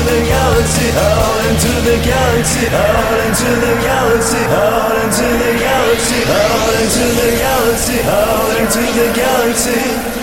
the galaxy, out into the galaxy, out into the galaxy, out into the galaxy, out into the galaxy, out into the galaxy.